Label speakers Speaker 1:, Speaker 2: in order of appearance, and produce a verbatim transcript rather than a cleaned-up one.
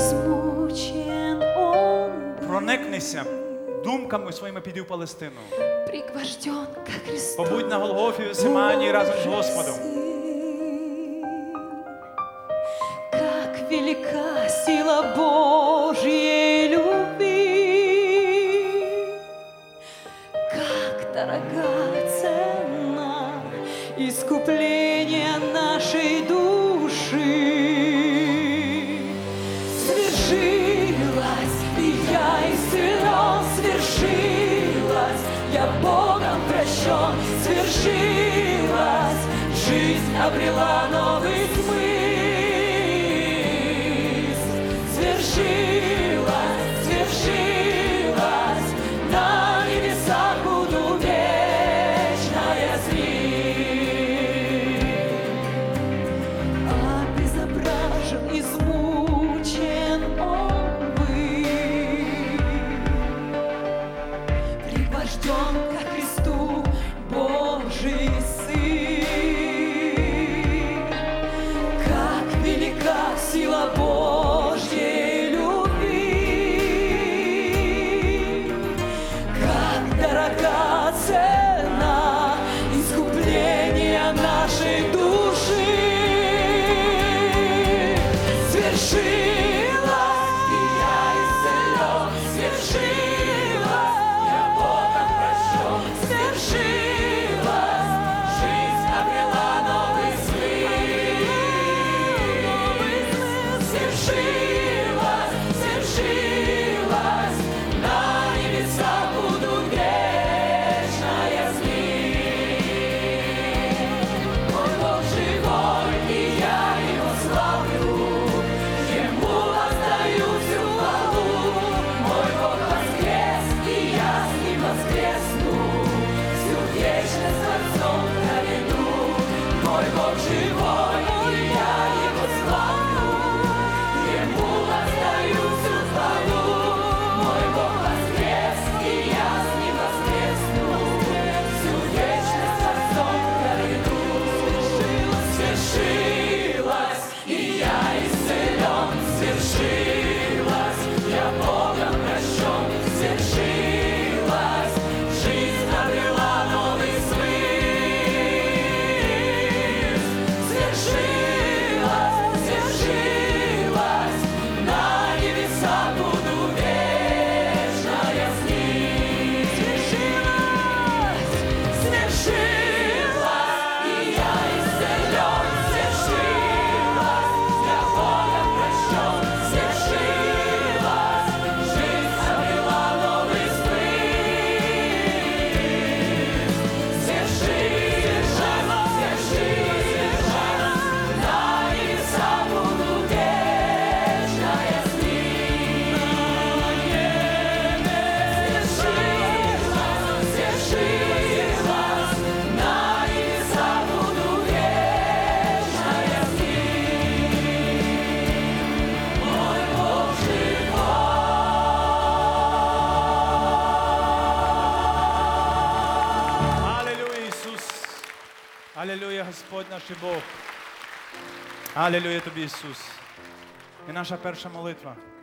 Speaker 1: измучен он был,
Speaker 2: проникнися думками своїми, піди в Палестину.
Speaker 1: пригвожден ко Христу.
Speaker 2: Побудь на Голгофі в Гефсиманії разом з Господом.
Speaker 1: Как велика сила Божьей любви, как дорога цена искупления нашей души. Свершилось, и я исцелен, свершилось, я Богом прощен, свершилось, жизнь обрела новый смысл. Свершилось, свершилось, на небесах буду вечно я с ним. Обезображен, измучен он был, пригвожден ко Христу Божий Сын. Как велика сила Божьей любви, как дорога цена искупления нашей души. Свершилось, и я исцелен, свершилось, я Богом прощен, свершилось, жизнь обрела новый смысл. Свершилось, свершилось, на небесах буду вечно я с ним. Мой Бог живой, и я его славлю, ему воздаю всю хвалу. Мой Бог воскрес, и я с ним воскресну, всю вечность Творцом проведу. Мой Бог живой, и я его славлю, ему воздаю всю хвалу. Мой Бог воскрес, и я с ним воскресну, всю вечность Творцом проведу. Свершилось, и я исцелен, свершилось, я Богом прощен, свершилось, жизнь обрела новый смысл. Свершилось, свершилось, на небесах буду вечно я с ним. Свершилось, свершилось, и я исцелен, свершилось, я Богом прощен, свершилось, жизнь обрела новый смысл. Свершилось, свершилось, на небесах буду вечно я с ним. Свершилось, свершилось, на небесах буду вечно я с ним. Мой Бог
Speaker 2: Алілюя, Ісус! Алілюя, Господь наш і Бог! Алілюя Тобі, Ісус! І наша перша молитва.